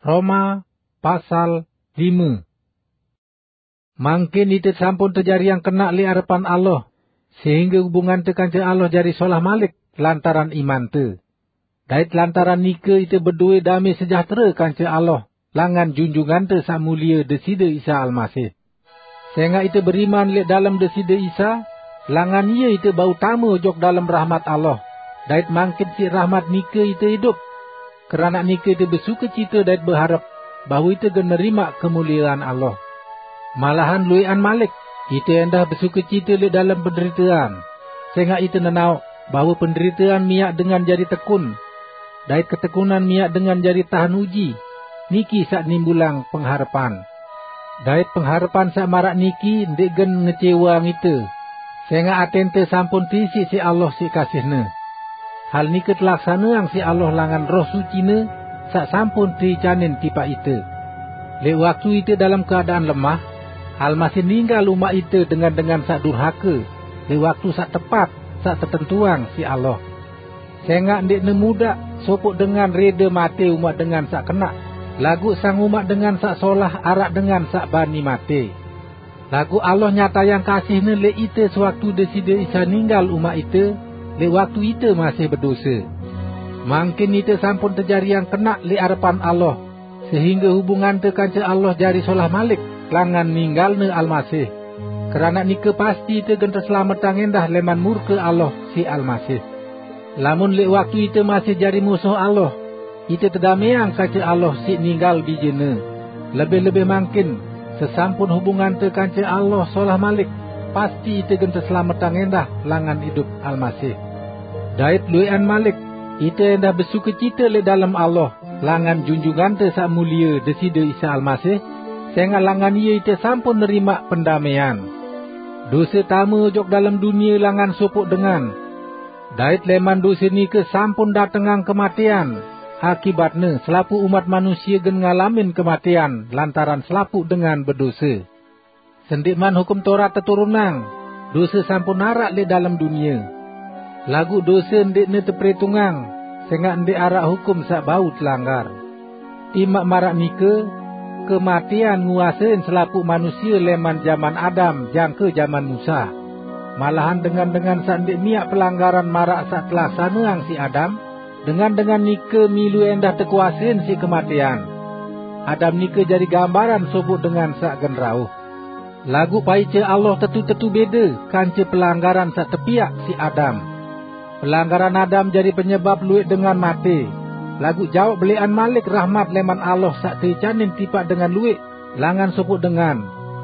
Roma pasal 5. Mangkin ite sampun terjari yang kena li harapan Allah, sehingga hubungan te kanca Allah jari solah malik lantaran iman te. Dait lantaran nika ite berdua damai sejahtera kanca Allah, langan junjungan te sak mulia Deside Isa Almasih. Sehingga ite beriman li dalam Deside Isa, langan ia ite bau tamu jok dalam rahmat Allah. Dait mangkin si rahmat nika ite hidup. Kerana nika ite bersuka cita dait berharap bahawa ite gen nerima kemuliaan Allah. Malahan luian malik, ite endah bersuka cita li dalam penderitaan. Sehingga ite nenau bahawa penderitaan miak dengan jari tekun. Dait ketekunan miak dengan jari tahan uji. Niki sak nimbulang pengharapan. Dait pengharapan sak marak niki ndek gen ngecewa ite. Sehingga atente sampun tisi si Allah si kasihna. Hal ni ketelaksanaan si Allah langan roh suci ne, sak sampun dicanin tipa ite. Lek waktu ite dalam keadaan lemah, hal masih ninggal umat ite dengan sak durhaka. Lek waktu sak tepat, sak tertentuang si Allah. Sehingga ndik ne muda sopok dengan reda mati umat dengan sak kena. Lagu sang umat dengan sak solah arak dengan sak bani mati. Lagu Allah nyata yang kasih ne lek ite sewaktu Deside Isa ninggal umat ite. Lek waktu ite masih berdosa. Mungkin ite sampun terjari yang kena li harapan Allah, sehingga hubungan te kanca Allah jari solah malik langan ninggalne Almasih. Kerana nika pasti ite gen terselamatang endah leman murka Allah si Almasih. Lamun lek waktu ite masih jari musuh Allah, ite terdamaiang kanca Allah si ninggal bijene. Lebih-lebih mungkin sesampun hubungan te kanca Allah solah malik, pasti ite gen terselamatang endah langan hidup Almasih. Dait luian malik, ite endah bersuka cita le dalam Allah, langan junjungan te sak mulia Deside Isa Almasih, sehingga langan ia ite sampun nerima pendamaian. Dosa tamu jok dalam dunia langan sopok dengan. Dait leman dosa ni ke sampun datengang kematian. Akibatnya selapu umat manusia gen ngalamin kematian lantaran selapu dengan berdosa. Sendikman hukum Taurat terturunang, dosa sampun narak le dalam dunia. Lagu dosa ndik ne terperhitungang, sehingga ndik arak hukum sak bau telanggar. Imak marak nika, kematian nguasain selapu manusia leman zaman Adam jangke zaman Musa. Malahan dengan sak ndik miak pelanggaran marak sak telaksanaan si Adam, dengan nika milu endah terkuasain si kematian. Adam nika jadi gambaran sobut dengan sak genrauh. Lagu paica Allah tentu-tentu beda kanca pelanggaran sak tepiak si Adam. Pelanggaran Adam jadi penyebab luit dengan mati. Lagu jawab belian malik rahmat leman Allah sak tercanin tipak dengan luit langan sopuk dengan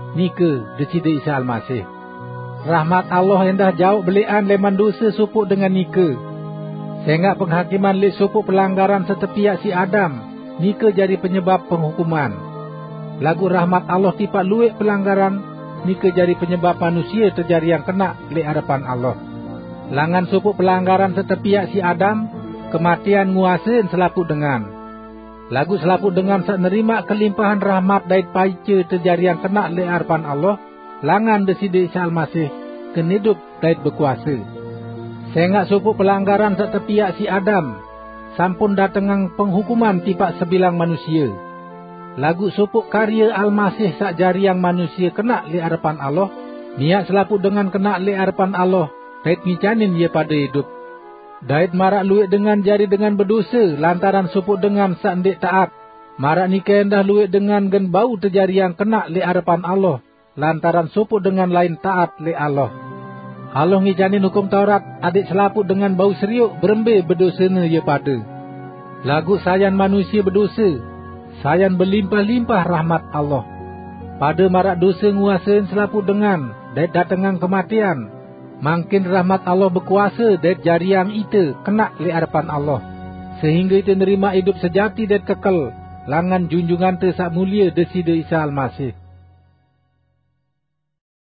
nika Deside Isa Almasih. Rahmat Allah endah jawab belian leman dosa sopuk dengan nika. Sehingga penghakiman lik sopuk pelanggaran setepiak si Adam, nika jadi penyebab penghukuman. Lagu rahmat Allah tipak luit pelanggaran, nika jadi penyebab manusia terjadi yang kena lik hadapan Allah. Langan sopuk pelanggaran setepiak si Adam, kematian nguasain selaput dengan. Lagu selaput dengan sak nerima kelimpahan rahmat dait paica terjadi yang kena lik hadapan Allah, langan Deside Isa Almasih ken hidup dait berkuasa. Sehingga sopuk pelanggaran setepiak si Adam, sampun datengang penghukuman tipak sebilang manusia. Lagu sopuk karya Almasih sak jari yang manusia kena lik hadapan Allah, miak selaput dengan kena lik hadapan Allah, dait ngicanin ia pada hidup. Dait marak luit dengan jari dengan berdosa lantaran sopuk dengan sak ndik taat. Marak nika endah luit dengan gen bau terjari yang kena lik hadapan Allah lantaran sopuk dengan lain taat lik Allah. Allah ngicanin hukum Taurat adik selaput dengan bau seriuk berembe berdosana ia pada. Lagu sayan manusia berdosa, sayan berlimpah-limpah rahmat Allah. Pada marak dosa nguasain selaput dengan dait datengang kematian. Mungkin rahmat Allah berkuasa dait jari yang ite kena lik hadapan Allah, sehingga ite nerima hidup sejati dait kekal langan junjungan te sak mulia Deside Isa Almasih.